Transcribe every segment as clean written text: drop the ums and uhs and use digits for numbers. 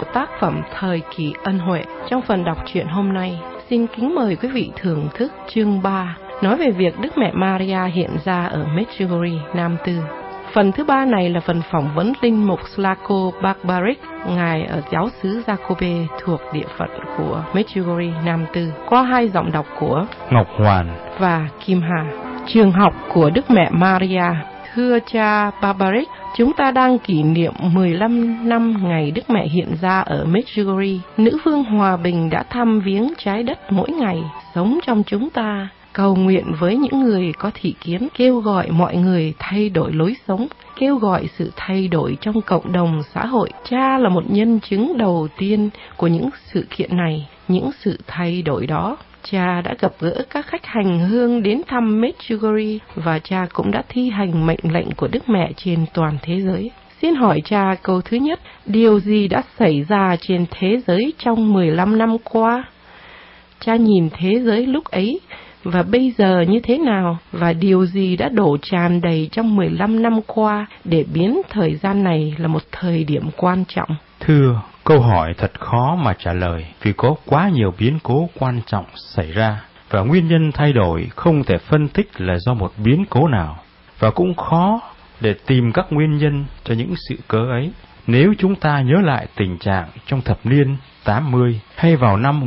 tác phẩm Thời kỳ ân huệ. Trong phần đọc truyện hôm nay, xin kính mời quý vị thưởng thức chương 3, nói về việc Đức Mẹ Maria hiện ra ở Medjugorje, Nam Tư. Phần thứ 3 này là phần phỏng vấn linh mục Slavko Barbaric, ngài ở giáo xứ Jacobe thuộc địa phận của Medjugorje, Nam Tư, qua 2 giọng đọc của Ngọc Hoàn và Kim Hà. Trường học của Đức Mẹ Maria. Thưa cha Barbaric, chúng ta đang kỷ niệm 15 năm ngày Đức Mẹ hiện ra ở Medjugorje. Nữ vương hòa bình đã thăm viếng trái đất mỗi ngày, sống trong chúng ta, cầu nguyện với những người có thị kiến, kêu gọi mọi người thay đổi lối sống, kêu gọi sự thay đổi trong cộng đồng xã hội. Cha là một nhân chứng đầu tiên của những sự kiện này, những sự thay đổi đó. Cha đã gặp gỡ các khách hành hương đến thăm Medjugorje và cha cũng đã thi hành mệnh lệnh của Đức Mẹ trên toàn thế giới. Xin hỏi cha câu thứ nhất, điều gì đã xảy ra trên thế giới trong 15 năm qua? Cha nhìn thế giới lúc ấy và bây giờ như thế nào, và điều gì đã đổ tràn đầy trong 15 năm qua để biến thời gian này là một thời điểm quan trọng? Thưa, câu hỏi thật khó mà trả lời vì có quá nhiều biến cố quan trọng xảy ra và nguyên nhân thay đổi không thể phân tích là do một biến cố nào, và cũng khó để tìm các nguyên nhân cho những sự cớ ấy. Nếu chúng ta nhớ lại tình trạng trong thập niên 80 hay vào năm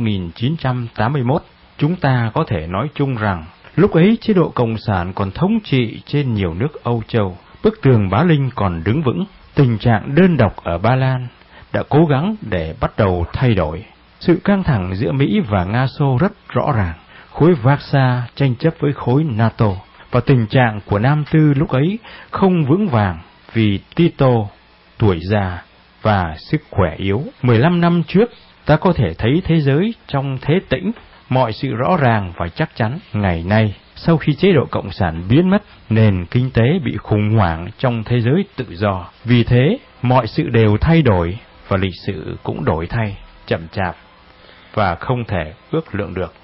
1981, chúng ta có thể nói chung rằng lúc ấy chế độ Cộng sản còn thống trị trên nhiều nước Âu Châu, bức tường Bá Linh còn đứng vững, tình trạng đơn độc ở Ba Lan đã cố gắng để bắt đầu thay đổi. Sự căng thẳng giữa Mỹ và Nga Xô rất rõ ràng, khối Warsaw tranh chấp với khối NATO, và tình trạng của Nam Tư lúc ấy không vững vàng vì Tito tuổi già và sức khỏe yếu. 15 năm trước, ta có thể thấy thế giới trong thế tĩnh, mọi sự rõ ràng và chắc chắn. Ngày nay, sau khi chế độ Cộng sản biến mất, nền kinh tế bị khủng hoảng trong thế giới tự do. Vì thế, mọi sự đều thay đổi và lịch sử cũng đổi thay, chậm chạp và không thể ước lượng được.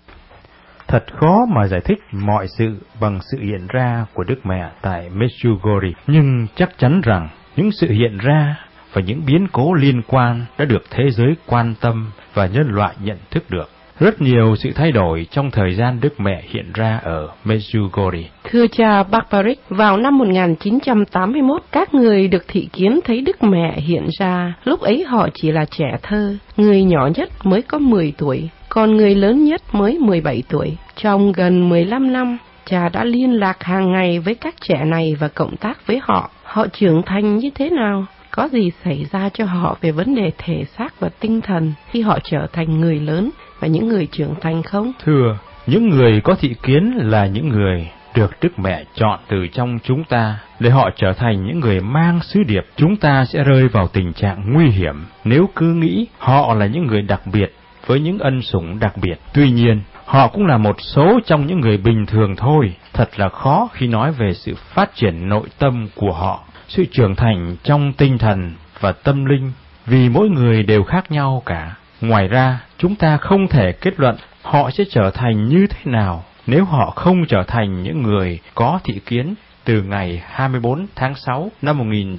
Thật khó mà giải thích mọi sự bằng sự hiện ra của Đức Mẹ tại Medjugorje, nhưng chắc chắn rằng những sự hiện ra và những biến cố liên quan đã được thế giới quan tâm và nhân loại nhận thức được. Rất nhiều sự thay đổi trong thời gian Đức Mẹ hiện ra ở Medjugorje. Thưa cha Barbaric, vào năm 1981, các người được thị kiến thấy Đức Mẹ hiện ra. Lúc ấy họ chỉ là trẻ thơ, người nhỏ nhất mới có 10 tuổi, còn người lớn nhất mới 17 tuổi. Trong gần 15 năm, cha đã liên lạc hàng ngày với các trẻ này và cộng tác với họ. Họ trưởng thành như thế nào? Có gì xảy ra cho họ về vấn đề thể xác và tinh thần khi họ trở thành người lớn và những người trưởng thành không? Thưa, những người có thị kiến là những người được Đức Mẹ chọn từ trong chúng ta để họ trở thành những người mang sứ điệp. Chúng ta sẽ rơi vào tình trạng nguy hiểm nếu cứ nghĩ họ là những người đặc biệt với những ân sủng đặc biệt. Tuy nhiên, họ cũng là một số trong những người bình thường thôi. Thật là khó khi nói về sự phát triển nội tâm của họ, sự trưởng thành trong tinh thần và tâm linh, vì mỗi người đều khác nhau cả. Ngoài ra, chúng ta không thể kết luận họ sẽ trở thành như thế nào nếu họ không trở thành những người có thị kiến từ ngày 24 tháng 6 năm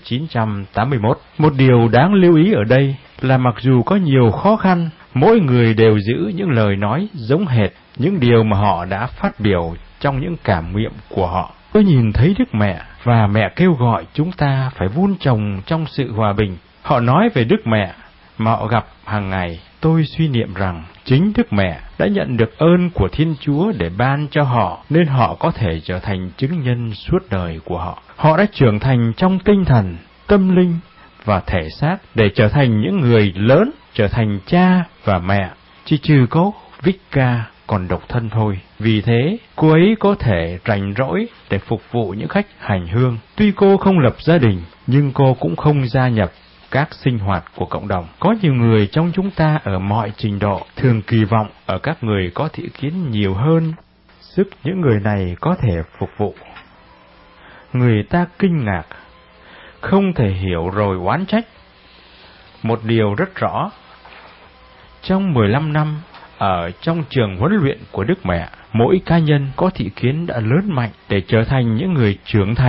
1981. Một điều đáng lưu ý ở đây là mặc dù có nhiều khó khăn, mỗi người đều giữ những lời nói giống hệt những điều mà họ đã phát biểu trong những cảm nghiệm của họ. Tôi nhìn thấy Đức Mẹ và mẹ kêu gọi chúng ta phải vun trồng trong sự hòa bình. Họ nói về Đức Mẹ mà họ gặp hàng ngày. Tôi suy niệm rằng chính Đức Mẹ đã nhận được ơn của Thiên Chúa để ban cho họ, nên họ có thể trở thành chứng nhân suốt đời của họ. Họ đã trưởng thành trong tinh thần, tâm linh và thể xác để trở thành những người lớn, trở thành cha và mẹ, chỉ trừ có Vicka còn độc thân thôi. Vì thế, cô ấy có thể rảnh rỗi để phục vụ những khách hành hương. Tuy cô không lập gia đình, nhưng cô cũng không gia nhập các sinh hoạt của cộng đồng. Có nhiều người trong chúng ta ở mọi trình độ thường kỳ vọng ở các người có thị kiến nhiều hơn, giúp những người này có thể phục vụ. Người ta kinh ngạc, không thể hiểu rồi oán trách. Một điều rất rõ, trong 15 năm ở trong trường huấn luyện của Đức Mẹ, mỗi cá nhân có thị kiến đã lớn mạnh để trở thành những người trưởng thành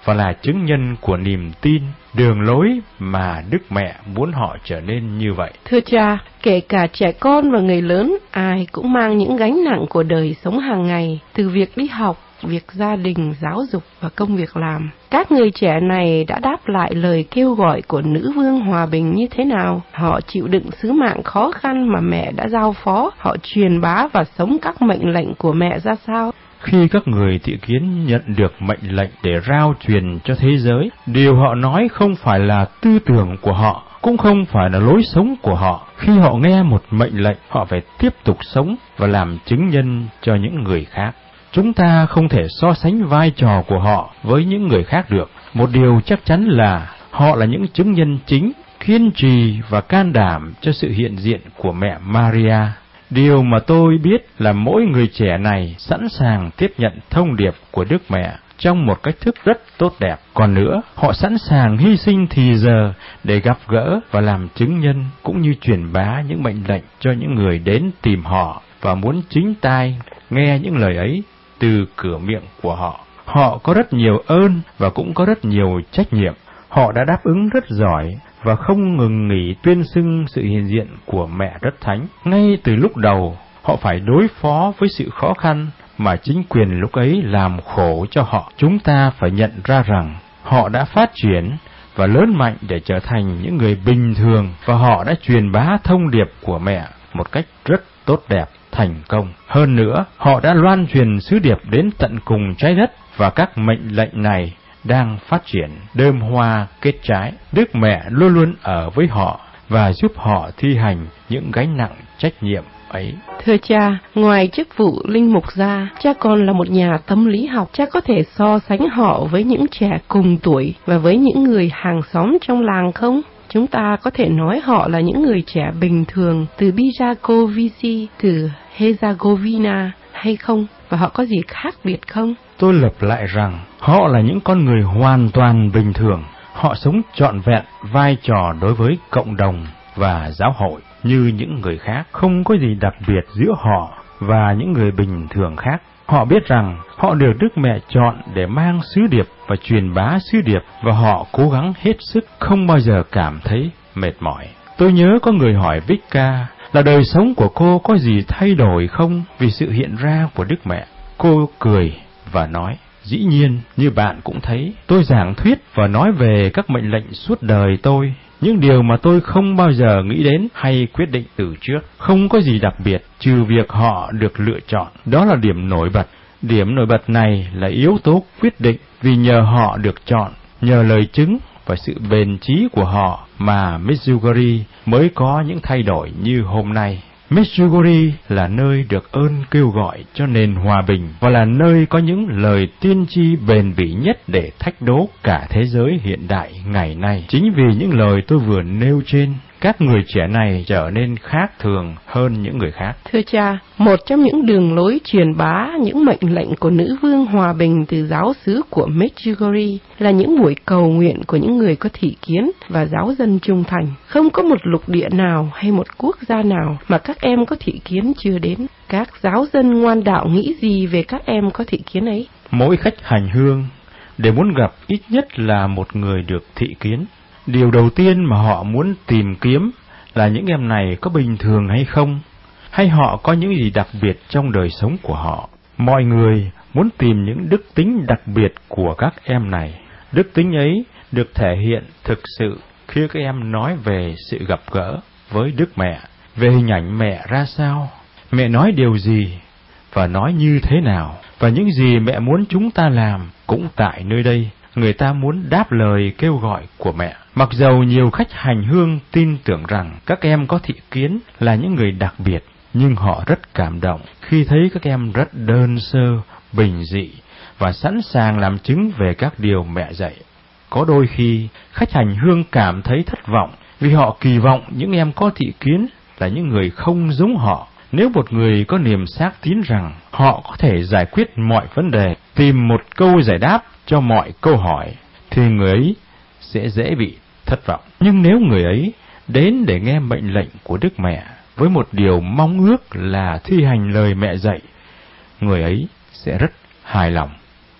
và là chứng nhân của niềm tin, đường lối mà Đức Mẹ muốn họ trở nên như vậy. Thưa cha, kể cả trẻ con và người lớn, ai cũng mang những gánh nặng của đời sống hàng ngày, từ việc đi học, việc gia đình, giáo dục và công việc làm. Các người trẻ này đã đáp lại lời kêu gọi của Nữ Vương Hòa Bình như thế nào? Họ chịu đựng sứ mạng khó khăn mà mẹ đã giao phó, họ truyền bá và sống các mệnh lệnh của mẹ ra sao? Khi các người thị kiến nhận được mệnh lệnh để rao truyền cho thế giới, điều họ nói không phải là tư tưởng của họ, cũng không phải là lối sống của họ. Khi họ nghe một mệnh lệnh, họ phải tiếp tục sống và làm chứng nhân cho những người khác. Chúng ta không thể so sánh vai trò của họ với những người khác được. Một điều chắc chắn là họ là những chứng nhân chính, kiên trì và can đảm cho sự hiện diện của mẹ Maria. Điều mà tôi biết là mỗi người trẻ này sẵn sàng tiếp nhận thông điệp của Đức Mẹ trong một cách thức rất tốt đẹp. Còn nữa, họ sẵn sàng hy sinh thì giờ để gặp gỡ và làm chứng nhân, cũng như truyền bá những mệnh lệnh cho những người đến tìm họ và muốn chính tai nghe những lời ấy từ cửa miệng của họ. Họ có rất nhiều ơn và cũng có rất nhiều trách nhiệm. Họ đã đáp ứng rất giỏi và không ngừng nghỉ tuyên xưng sự hiện diện của mẹ Rất Thánh. Ngay từ lúc đầu, họ phải đối phó với sự khó khăn mà chính quyền lúc ấy làm khổ cho họ. Chúng ta phải nhận ra rằng họ đã phát triển và lớn mạnh để trở thành những người bình thường, và họ đã truyền bá thông điệp của mẹ một cách rất tốt đẹp, thành công. Hơn nữa, họ đã loan truyền sứ điệp đến tận cùng trái đất, và các mệnh lệnh này đang phát triển, đơm hoa kết trái. Đức Mẹ luôn luôn ở với họ và giúp họ thi hành những gánh nặng trách nhiệm ấy. Thưa cha, ngoài chức vụ linh mục ra, cha còn là một nhà tâm lý học. Cha có thể so sánh họ với những trẻ cùng tuổi và với những người hàng xóm trong làng không? Chúng ta có thể nói họ là những người trẻ bình thường từ Bijakovici, từ Herzegovina hay không? Và họ có gì khác biệt không? Tôi lặp lại rằng họ là những con người hoàn toàn bình thường. Họ sống trọn vẹn vai trò đối với cộng đồng và giáo hội như những người khác. Không có gì đặc biệt giữa họ và những người bình thường khác. Họ biết rằng họ được Đức Mẹ chọn để mang sứ điệp và truyền bá sứ điệp, và họ cố gắng hết sức, không bao giờ cảm thấy mệt mỏi. Tôi nhớ có người hỏi Vicka là đời sống của cô có gì thay đổi không vì sự hiện ra của Đức Mẹ. Cô cười và nói, dĩ nhiên, như bạn cũng thấy, tôi giảng thuyết và nói về các mệnh lệnh suốt đời tôi, những điều mà tôi không bao giờ nghĩ đến hay quyết định từ trước. Không có gì đặc biệt, trừ việc họ được lựa chọn. Đó là điểm nổi bật. Điểm nổi bật này là yếu tố quyết định, vì nhờ họ được chọn, nhờ lời chứng và sự bền trí của họ mà Medjugorje mới có những thay đổi như hôm nay. Medjugorje là nơi được ơn kêu gọi cho nền hòa bình, và là nơi có những lời tiên tri bền bỉ nhất để thách đố cả thế giới hiện đại ngày nay. Chính vì những lời tôi vừa nêu trên, các người trẻ này trở nên khác thường hơn những người khác. Thưa cha, một trong những đường lối truyền bá những mệnh lệnh của Nữ Vương Hòa Bình từ giáo xứ của Medjugorje là những buổi cầu nguyện của những người có thị kiến và giáo dân trung thành. Không có một lục địa nào hay một quốc gia nào mà các em có thị kiến chưa đến. Các giáo dân ngoan đạo nghĩ gì về các em có thị kiến ấy? Mỗi khách hành hương đều muốn gặp ít nhất là một người được thị kiến. Điều đầu tiên mà họ muốn tìm kiếm là những em này có bình thường hay không, hay họ có những gì đặc biệt trong đời sống của họ. Mọi người muốn tìm những đức tính đặc biệt của các em này. Đức tính ấy được thể hiện thực sự khi các em nói về sự gặp gỡ với Đức Mẹ, về hình ảnh mẹ ra sao, mẹ nói điều gì và nói như thế nào, và những gì mẹ muốn chúng ta làm cũng tại nơi đây. Người ta muốn đáp lời kêu gọi của mẹ. Mặc dầu nhiều khách hành hương tin tưởng rằng các em có thị kiến là những người đặc biệt, nhưng họ rất cảm động khi thấy các em rất đơn sơ, bình dị và sẵn sàng làm chứng về các điều mẹ dạy. Có đôi khi, khách hành hương cảm thấy thất vọng vì họ kỳ vọng những em có thị kiến là những người không giống họ. Nếu một người có niềm xác tín rằng họ có thể giải quyết mọi vấn đề, tìm một câu giải đáp cho mọi câu hỏi, thì người ấy sẽ dễ bị thất vọng. Nhưng nếu người ấy đến để nghe mệnh lệnh của Đức Mẹ với một điều mong ước là thi hành lời mẹ dạy, người ấy sẽ rất hài lòng.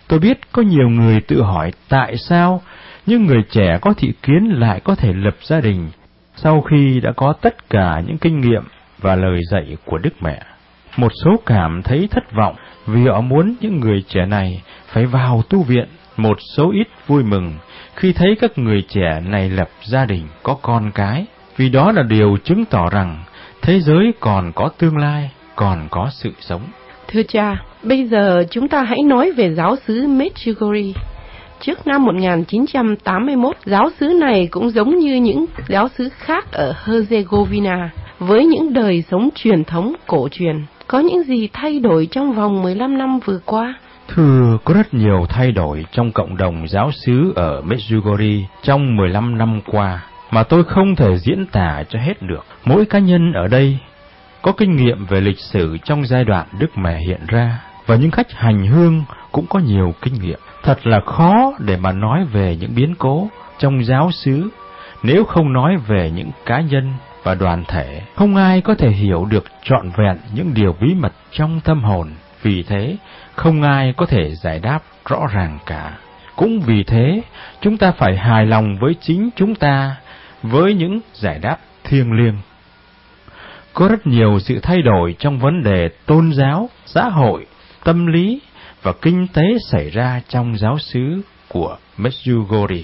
Tôi biết có nhiều người tự hỏi tại sao những người trẻ có thị kiến lại có thể lập gia đình sau khi đã có tất cả những kinh nghiệm và lời dạy của Đức Mẹ. Một số cảm thấy thất vọng vì họ muốn những người trẻ này phải vào tu viện. Một số ít vui mừng khi thấy các người trẻ này lập gia đình, có con cái, vì đó là điều chứng tỏ rằng thế giới còn có tương lai, còn có sự sống. Thưa cha, bây giờ chúng ta hãy nói về giáo xứ Medjugorje. Trước năm 1981, giáo xứ này cũng giống như những giáo xứ khác ở Herzegovina, với những đời sống truyền thống cổ truyền. Có những gì thay đổi trong vòng 15 năm vừa qua? Thưa, có rất nhiều thay đổi trong cộng đồng giáo xứ ở Medjugorje trong 15 năm qua mà tôi không thể diễn tả cho hết được. Mỗi cá nhân ở đây có kinh nghiệm về lịch sử trong giai đoạn Đức Mẹ hiện ra, và những khách hành hương cũng có nhiều kinh nghiệm. Thật là khó để mà nói về những biến cố trong giáo xứ nếu không nói về những cá nhân và đoàn thể. Không ai có thể hiểu được trọn vẹn những điều bí mật trong tâm hồn, vì thế không ai có thể giải đáp rõ ràng cả. Cũng vì thế, chúng ta phải hài lòng với chính chúng ta, với những giải đáp thiêng liêng. Có rất nhiều sự thay đổi trong vấn đề tôn giáo, xã hội, tâm lý và kinh tế xảy ra trong giáo xứ của Medjugorje.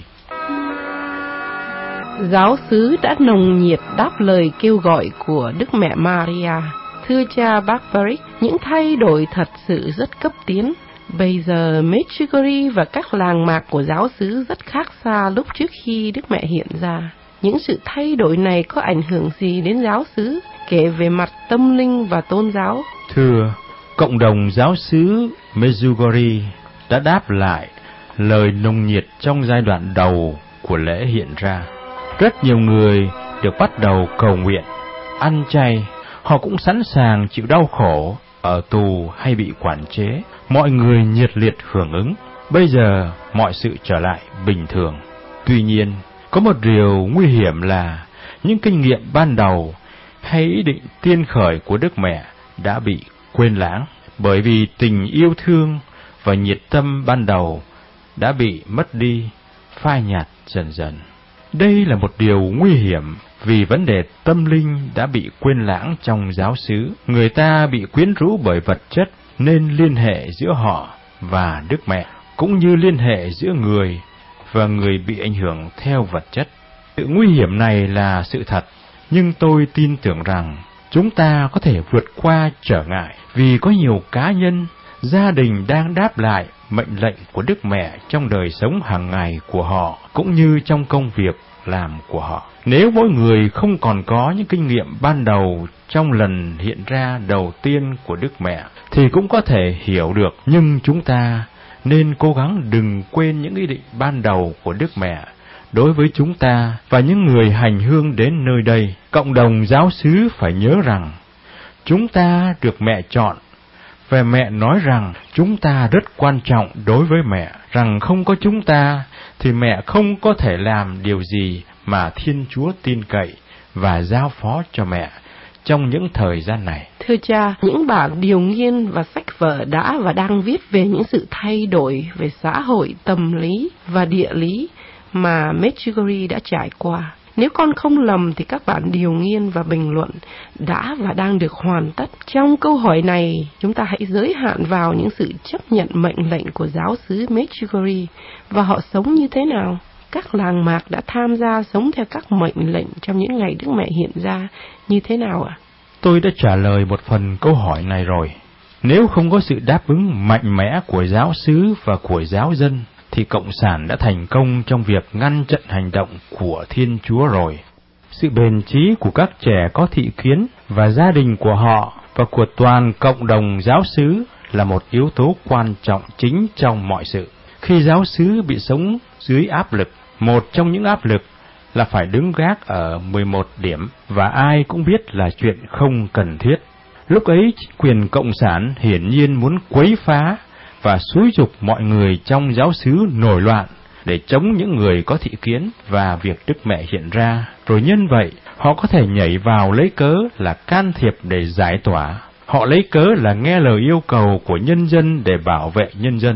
Giáo xứ đã nồng nhiệt đáp lời kêu gọi của Đức Mẹ Maria. Thưa cha Barbaric, những thay đổi thật sự rất cấp tiến. Bây giờ Medjugorje và các làng mạc của giáo xứ rất khác xa lúc trước khi Đức Mẹ hiện ra. Những sự thay đổi này có ảnh hưởng gì đến giáo xứ, kể về mặt tâm linh và tôn giáo? Thưa, cộng đồng giáo xứ Medjugorje đã đáp lại lời nồng nhiệt trong giai đoạn đầu của lễ hiện ra. Rất nhiều người được bắt đầu cầu nguyện, ăn chay, họ cũng sẵn sàng chịu đau khổ, ở tù hay bị quản chế. Mọi người nhiệt liệt hưởng ứng. Bây giờ mọi sự trở lại bình thường. Tuy nhiên, có một điều nguy hiểm là những kinh nghiệm ban đầu hay ý định tiên khởi của Đức Mẹ đã bị quên lãng, bởi vì tình yêu thương và nhiệt tâm ban đầu đã bị mất đi, phai nhạt dần dần. Đây là một điều nguy hiểm vì vấn đề tâm linh đã bị quên lãng trong giáo xứ. Người ta bị quyến rũ bởi vật chất nên liên hệ giữa họ và Đức Mẹ, cũng như liên hệ giữa người và người bị ảnh hưởng theo vật chất. Sự nguy hiểm này là sự thật, nhưng tôi tin tưởng rằng chúng ta có thể vượt qua trở ngại vì có nhiều cá nhân, gia đình đang đáp lại mệnh lệnh của Đức Mẹ trong đời sống hàng ngày của họ, cũng như trong công việc làm của họ. Nếu mỗi người không còn có những kinh nghiệm ban đầu trong lần hiện ra đầu tiên của Đức Mẹ, thì cũng có thể hiểu được, nhưng chúng ta nên cố gắng đừng quên những ý định ban đầu của Đức Mẹ đối với chúng ta và những người hành hương đến nơi đây. Cộng đồng giáo xứ phải nhớ rằng chúng ta được Mẹ chọn, và Mẹ nói rằng chúng ta rất quan trọng đối với Mẹ, rằng không có chúng ta thì Mẹ không có thể làm điều gì mà Thiên Chúa tin cậy và giao phó cho Mẹ trong những thời gian này. Thưa cha, những bản điều nghiên và sách vở đã và đang viết về những sự thay đổi về xã hội, tâm lý và địa lý mà Medjugorje đã trải qua. Nếu con không lầm thì các bản điều nghiên và bình luận đã và đang được hoàn tất. Trong câu hỏi này, chúng ta hãy giới hạn vào những sự chấp nhận mệnh lệnh của giáo xứ Medjugorje và họ sống như thế nào. Các làng mạc đã tham gia sống theo các mệnh lệnh trong những ngày Đức Mẹ hiện ra như thế nào ạ? Tôi đã trả lời một phần câu hỏi này rồi. Nếu không có sự đáp ứng mạnh mẽ của giáo xứ và của giáo dân, thì Cộng sản đã thành công trong việc ngăn chặn hành động của Thiên Chúa rồi. Sự bền chí của các trẻ có thị kiến và gia đình của họ và của toàn cộng đồng giáo xứ là một yếu tố quan trọng chính trong mọi sự. Khi giáo xứ bị sống dưới áp lực, một trong những áp lực là phải đứng gác ở 11 điểm, và ai cũng biết là chuyện không cần thiết. Lúc ấy, chính quyền Cộng sản hiển nhiên muốn quấy phá và xúi giục mọi người trong giáo xứ nổi loạn để chống những người có thị kiến và việc Đức Mẹ hiện ra. Rồi nhân vậy, họ có thể nhảy vào lấy cớ là can thiệp để giải tỏa. Họ lấy cớ là nghe lời yêu cầu của nhân dân để bảo vệ nhân dân.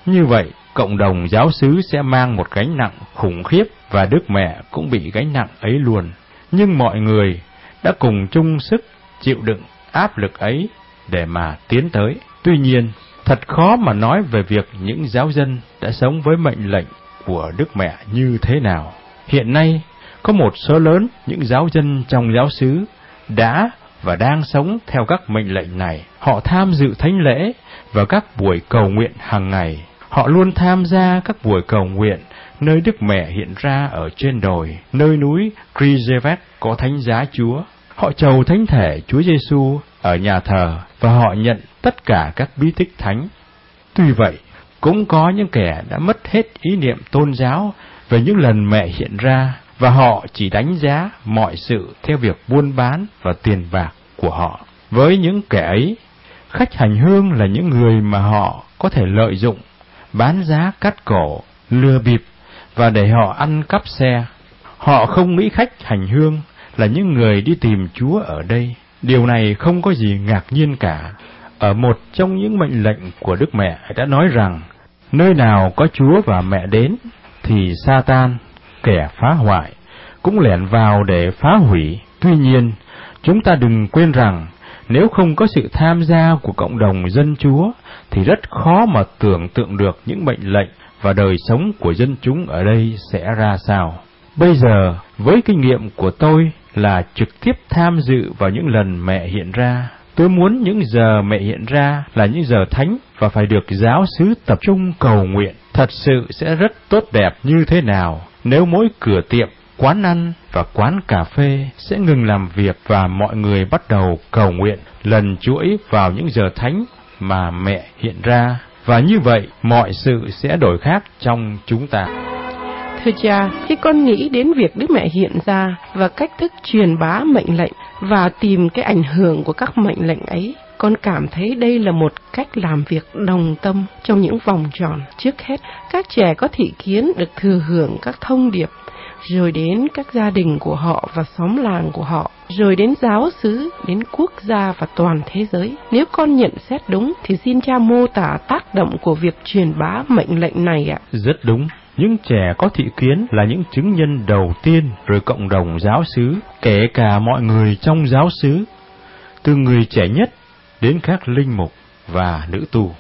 Như vậy, cộng đồng giáo xứ sẽ mang một gánh nặng khủng khiếp và Đức Mẹ cũng bị gánh nặng ấy luôn. Nhưng mọi người đã cùng chung sức chịu đựng áp lực ấy để mà tiến tới. Tuy nhiên, thật khó mà nói về việc những giáo dân đã sống với mệnh lệnh của Đức Mẹ như thế nào. Hiện nay, có một số lớn những giáo dân trong giáo xứ đã và đang sống theo các mệnh lệnh này. Họ tham dự thánh lễ và các buổi cầu nguyện hàng ngày. Họ luôn tham gia các buổi cầu nguyện nơi Đức Mẹ hiện ra ở trên đồi, nơi núi Krizevet có thánh giá Chúa. Họ chầu thánh thể Chúa Giêsu ở nhà thờ và họ nhận tất cả các bí tích thánh. Tuy vậy, cũng có những kẻ đã mất hết ý niệm tôn giáo về những lần Mẹ hiện ra và họ chỉ đánh giá mọi sự theo việc buôn bán và tiền bạc của họ. Với những kẻ ấy, khách hành hương là những người mà họ có thể lợi dụng, bán giá cắt cổ, lừa bịp và để họ ăn cắp xe. Họ không nghĩ khách hành hương là những người đi tìm Chúa ở đây. Điều này không có gì ngạc nhiên cả. Ở một trong những mệnh lệnh của Đức Mẹ đã nói rằng, nơi nào có Chúa và Mẹ đến, thì Sa-tan, kẻ phá hoại, cũng lẻn vào để phá hủy. Tuy nhiên, chúng ta đừng quên rằng, nếu không có sự tham gia của cộng đồng dân Chúa, thì rất khó mà tưởng tượng được những mệnh lệnh và đời sống của dân chúng ở đây sẽ ra sao. Bây giờ, với kinh nghiệm của tôi là trực tiếp tham dự vào những lần Mẹ hiện ra, tôi muốn những giờ Mẹ hiện ra là những giờ thánh và phải được giáo xứ tập trung cầu nguyện. Thật sự sẽ rất tốt đẹp như thế nào nếu mỗi cửa tiệm, quán ăn và quán cà phê sẽ ngừng làm việc và mọi người bắt đầu cầu nguyện lần chuỗi vào những giờ thánh mà Mẹ hiện ra. Và như vậy, mọi sự sẽ đổi khác trong chúng ta. Thưa cha, khi con nghĩ đến việc Đức Mẹ hiện ra và cách thức truyền bá mệnh lệnh và tìm cái ảnh hưởng của các mệnh lệnh ấy, con cảm thấy đây là một cách làm việc đồng tâm trong những vòng tròn. Trước hết, các trẻ có thị kiến được thừa hưởng các thông điệp, rồi đến các gia đình của họ và xóm làng của họ, rồi đến giáo xứ, đến quốc gia và toàn thế giới. Nếu con nhận xét đúng, thì xin cha mô tả tác động của việc truyền bá mệnh lệnh này ạ. Rất đúng. Những trẻ có thị kiến là những chứng nhân đầu tiên, rồi cộng đồng giáo xứ, kể cả mọi người trong giáo xứ, từ người trẻ nhất đến các linh mục và nữ tu.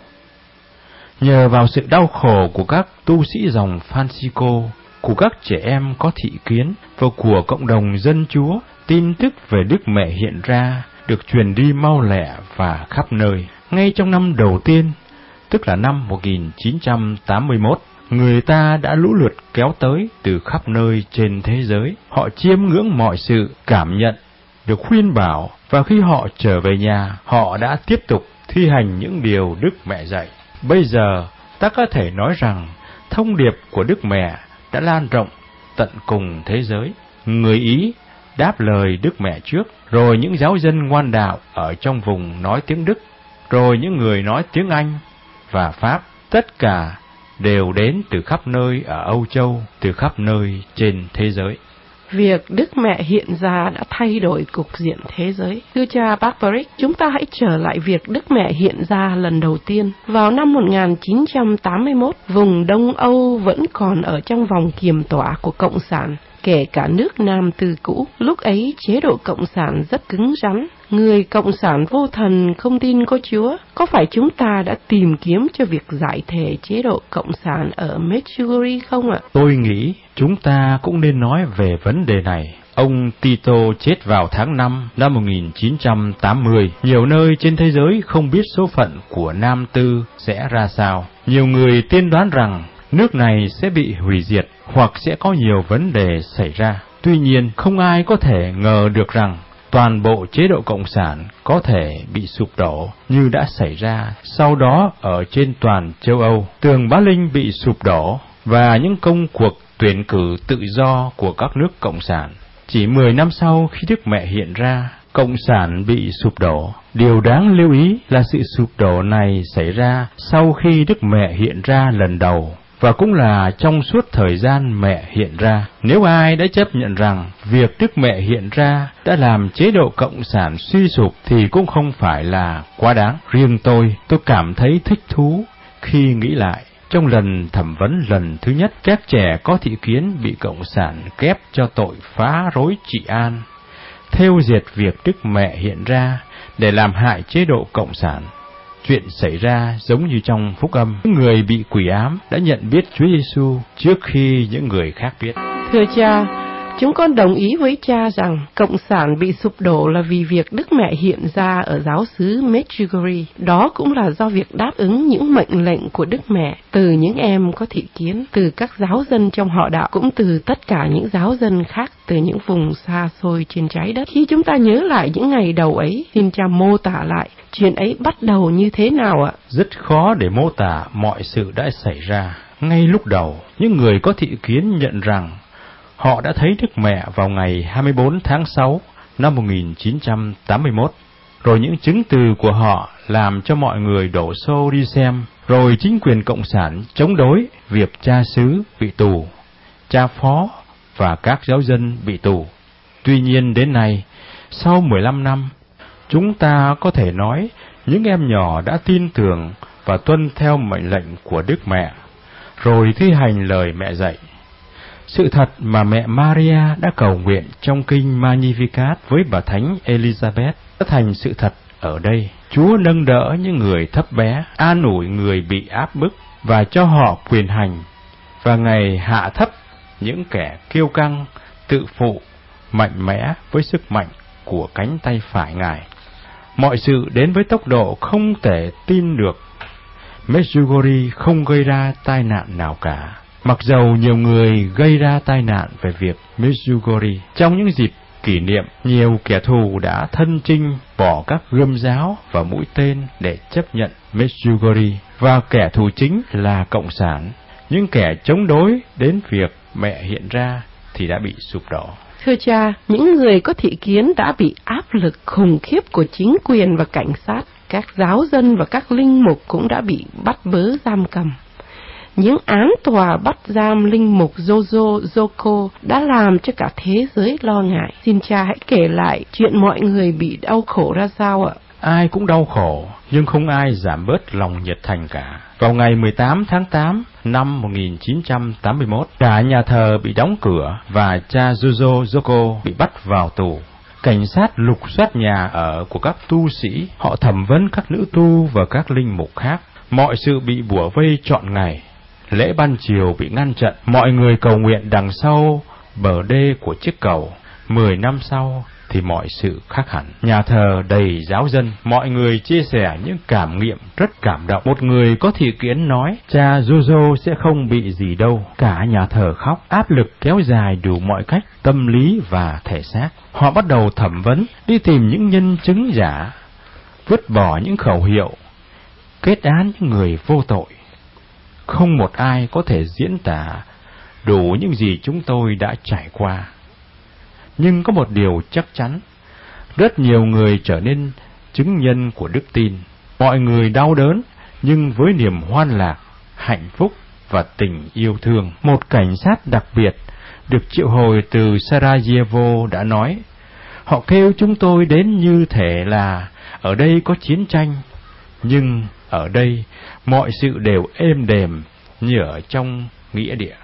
Nhờ vào sự đau khổ của các tu sĩ dòng Francisco, của các trẻ em có thị kiến và của cộng đồng dân Chúa, tin tức về Đức Mẹ hiện ra được truyền đi mau lẹ và khắp nơi. Ngay trong năm đầu tiên, tức là năm 1981, người ta đã lũ lượt kéo tới từ khắp nơi trên thế giới. Họ chiêm ngưỡng mọi sự, cảm nhận, được khuyên bảo, và khi họ trở về nhà, họ đã tiếp tục thi hành những điều Đức Mẹ dạy. Bây giờ, ta có thể nói rằng, thông điệp của Đức Mẹ đã lan rộng tận cùng thế giới. Người Ý đáp lời Đức Mẹ trước, rồi những giáo dân ngoan đạo ở trong vùng nói tiếng Đức, rồi những người nói tiếng Anh và Pháp, tất cả đều đến từ khắp nơi ở Âu Châu, từ khắp nơi trên thế giới. Việc Đức Mẹ hiện ra đã thay đổi cục diện thế giới. Thưa cha Barbaric, chúng ta hãy trở lại việc Đức Mẹ hiện ra lần đầu tiên. Vào năm 1981, vùng Đông Âu vẫn còn ở trong vòng kiềm tỏa của Cộng sản, kể cả nước Nam Tư cũ. Lúc ấy, chế độ Cộng sản rất cứng rắn. Người Cộng sản vô thần không tin có Chúa. Có phải chúng ta đã tìm kiếm cho việc giải thể chế độ Cộng sản ở Medjugorje không ạ? Tôi nghĩ chúng ta cũng nên nói về vấn đề này. Ông Tito chết vào tháng 5 năm 1980. Nhiều nơi trên thế giới không biết số phận của Nam Tư sẽ ra sao. Nhiều người tiên đoán rằng nước này sẽ bị hủy diệt hoặc sẽ có nhiều vấn đề xảy ra. Tuy nhiên, không ai có thể ngờ được rằng toàn bộ chế độ Cộng sản có thể bị sụp đổ như đã xảy ra sau đó ở trên toàn châu Âu. Tường Bá Linh bị sụp đổ và những công cuộc tuyển cử tự do của các nước Cộng sản. Chỉ 10 năm sau khi Đức Mẹ hiện ra, Cộng sản bị sụp đổ. Điều đáng lưu ý là sự sụp đổ này xảy ra sau khi Đức Mẹ hiện ra lần đầu, và cũng là trong suốt thời gian Mẹ hiện ra. Nếu ai đã chấp nhận rằng việc Đức Mẹ hiện ra đã làm chế độ Cộng sản suy sụp thì cũng không phải là quá đáng. Riêng tôi cảm thấy thích thú khi nghĩ lại. Trong lần thẩm vấn lần thứ nhất, các trẻ có thị kiến bị Cộng sản kép cho tội phá rối trị an, thêu dệt việc Đức Mẹ hiện ra để làm hại chế độ Cộng sản. Chuyện xảy ra giống như trong Phúc Âm, những người bị quỷ ám đã nhận biết Chúa Giêsu trước khi những người khác biết. Thưa cha, chúng con đồng ý với cha rằng Cộng sản bị sụp đổ là vì việc Đức Mẹ hiện ra ở giáo xứ Medjugorje. Đó cũng là do việc đáp ứng những mệnh lệnh của Đức Mẹ từ những em có thị kiến, từ các giáo dân trong họ đạo, cũng từ tất cả những giáo dân khác từ những vùng xa xôi trên trái đất. Khi chúng ta nhớ lại những ngày đầu ấy, xin cha mô tả lại chuyện ấy bắt đầu như thế nào ạ? Rất khó để mô tả mọi sự đã xảy ra. Ngay lúc đầu, những người có thị kiến nhận rằng họ đã thấy Đức Mẹ vào ngày 24 tháng 6 năm 1981, rồi những chứng từ của họ làm cho mọi người đổ xô đi xem, rồi chính quyền Cộng sản chống đối việc cha xứ bị tù, cha phó và các giáo dân bị tù. Tuy nhiên đến nay, sau 15 năm, chúng ta có thể nói những em nhỏ đã tin tưởng và tuân theo mệnh lệnh của Đức Mẹ, rồi thi hành lời mẹ dạy. Sự thật mà mẹ Maria đã cầu nguyện trong kinh Magnificat với bà Thánh Elizabeth đã thành sự thật ở đây. Chúa nâng đỡ những người thấp bé, an ủi người bị áp bức và cho họ quyền hành, và Ngài hạ thấp những kẻ kiêu căng, tự phụ, mạnh mẽ với sức mạnh của cánh tay phải Ngài. Mọi sự đến với tốc độ không thể tin được. Medjugorje không gây ra tai nạn nào cả, mặc dầu nhiều người gây ra tai nạn về việc Medjugorje. Trong những dịp kỷ niệm, nhiều kẻ thù đã thân chinh bỏ các gươm giáo và mũi tên để chấp nhận Medjugorje, và kẻ thù chính là Cộng sản. Những kẻ chống đối đến việc mẹ hiện ra thì đã bị sụp đổ. Thưa cha, những người có thị kiến đã bị áp lực khủng khiếp của chính quyền và cảnh sát. Các giáo dân và các linh mục cũng đã bị bắt bớ giam cầm. Những án tòa bắt giam linh mục Jojo Joko đã làm cho cả thế giới lo ngại. Xin cha hãy kể lại chuyện mọi người bị đau khổ ra sao ạ? Ai cũng đau khổ, nhưng không ai giảm bớt lòng nhiệt thành cả. Vào ngày 18 tháng 8 năm 1981, cả nhà thờ bị đóng cửa và cha Jojo Joko bị bắt vào tù. Cảnh sát lục soát nhà ở của các tu sĩ, họ thẩm vấn các nữ tu và các linh mục khác. Mọi sự bị bủa vây trọn ngày. Lễ ban chiều bị ngăn chặn, mọi người cầu nguyện đằng sau bờ đê của chiếc cầu. 10 năm sau thì mọi sự khác hẳn. Nhà thờ đầy giáo dân, mọi người chia sẻ những cảm nghiệm rất cảm động. Một người có thị kiến nói, cha Jojo sẽ không bị gì đâu. Cả nhà thờ khóc, áp lực kéo dài đủ mọi cách, tâm lý và thể xác. Họ bắt đầu thẩm vấn, đi tìm những nhân chứng giả, vứt bỏ những khẩu hiệu, kết án những người vô tội. Không một ai có thể diễn tả đủ những gì chúng tôi đã trải qua. Nhưng có một điều chắc chắn, rất nhiều người trở nên chứng nhân của đức tin. Mọi người đau đớn, nhưng với niềm hoan lạc, hạnh phúc và tình yêu thương. Một cảnh sát đặc biệt được triệu hồi từ Sarajevo đã nói, họ kêu chúng tôi đến như thể là ở đây có chiến tranh, nhưng ở đây mọi sự đều êm đềm như ở trong nghĩa địa.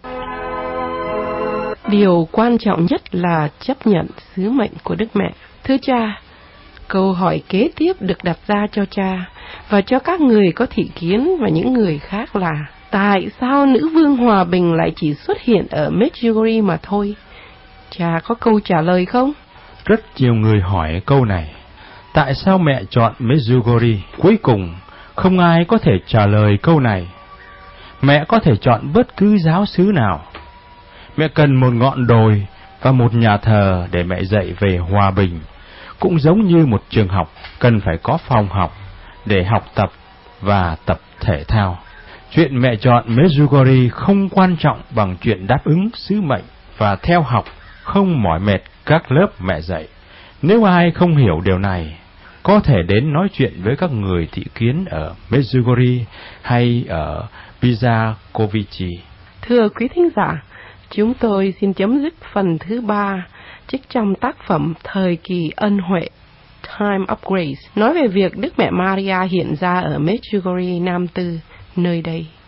Điều quan trọng nhất là chấp nhận sứ mệnh của Đức Mẹ. Thưa cha, câu hỏi kế tiếp được đặt ra cho cha và cho các người có thị kiến và những người khác là: tại sao nữ vương hòa bình lại chỉ xuất hiện ở Medjugorje mà thôi? Cha có câu trả lời không? Rất nhiều người hỏi câu này. Tại sao mẹ chọn Medjugorje? Cuối cùng, không ai có thể trả lời câu này. Mẹ có thể chọn bất cứ giáo xứ nào. Mẹ cần một ngọn đồi và một nhà thờ để mẹ dạy về hòa bình. Cũng giống như một trường học cần phải có phòng học để học tập và tập thể thao. Chuyện mẹ chọn Medjugorje không quan trọng bằng chuyện đáp ứng sứ mệnh và theo học không mỏi mệt các lớp mẹ dạy. Nếu ai không hiểu điều này, có thể đến nói chuyện với các người thị kiến ở Medjugorje hay ở Bizakovice. Thưa quý thính giả, chúng tôi xin chấm dứt phần thứ 3 trích trong tác phẩm Thời kỳ ân huệ, Time of Grace, nói về việc Đức Mẹ Maria hiện ra ở Medjugorje Nam Tư, nơi đây.